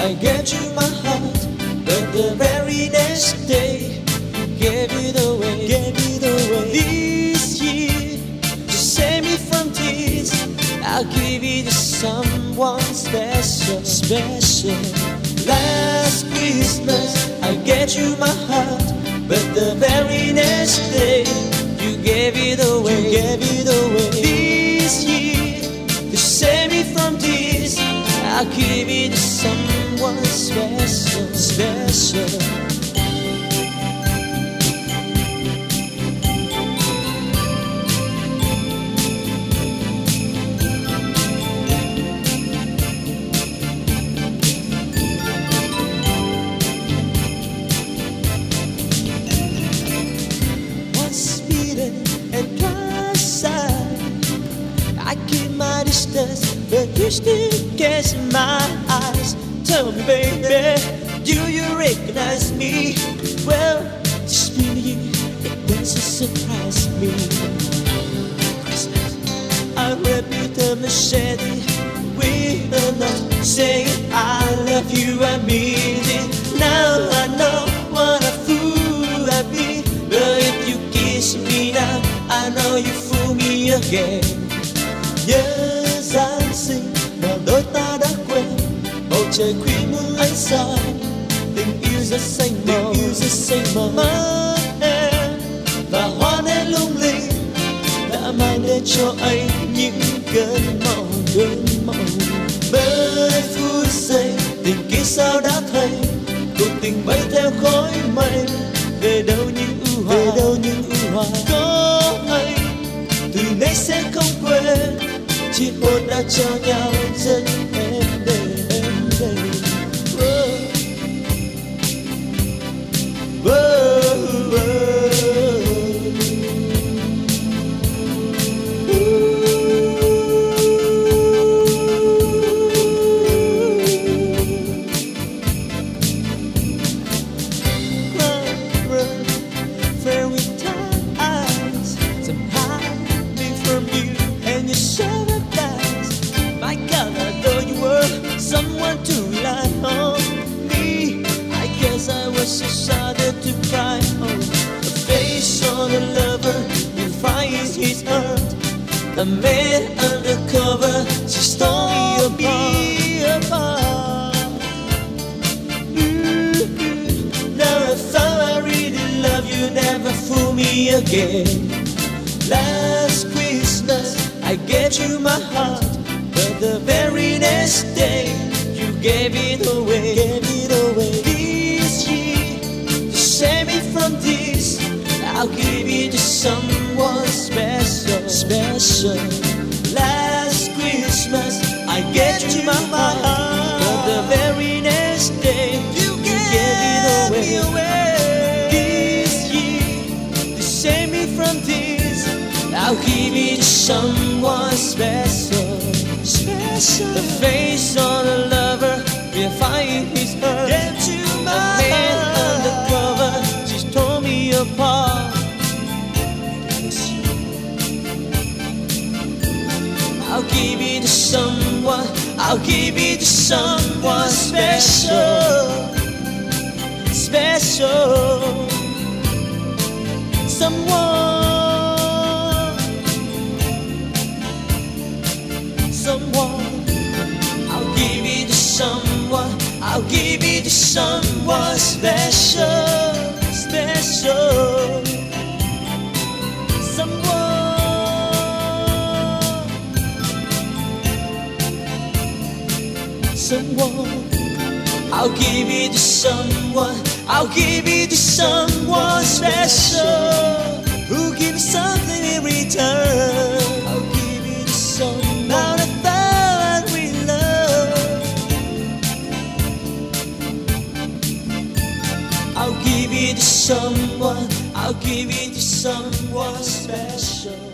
I gave you my heart, but the very next day you gave it away. This year, to save me from this, I'll give it to someone special. Last Christmas, I gave you my heart, but the very next day you gave it away. This year, to save me from this, I'll give it to someone special. Once beaten and twice I keep my distance, but you still catch my eyes. Tell me, baby, do you recognize me? Well, this really, it doesn't surprise me. I repeat the machete, we are not saying I love you, I mean it. Now I know what a fool I've been, but if you kiss me now, I know you fool me again. Nhớ Giáng sinh mà đôi ta đã quên, bầu trời khuya muôn ánh sao, tình yêu rất xanh màu. Mắt em và hoa nến lung linh đã mang đến cho anh những cơn mộng. Mấy phút giây tình kia sao đã thay, cuộc tình bay theo khói mây, về đâu những ưu hoa. Có anh từ nay sẽ không quên, chỉ hôn đã cho nhau rất em đây. Someone to rely on me. I guess I was so started to cry. Oh, the face on a lover defines his heart. A man undercover, she stole me apart. Now I thought I really love you, never fool me again. Last Christmas, I gave you my heart, but the very next day you gave it away. This year, to save me from this, I'll give it to someone special. Last Christmas, I gave you my heart, but the very next day you gave it away. This year, to save me from this, I'll give it to someone special. The face on a lover, refine his hurt. A man undercover, she's torn me apart. I'll give it to someone, I'll give it to someone special. Someone, I'll give it to someone, I'll give it to someone special. Someone, I'll give it to someone, I'll give it to someone special, who gives something in return. I'll give it to someone out of that we love. I'll give it to someone, I'll give it to someone special.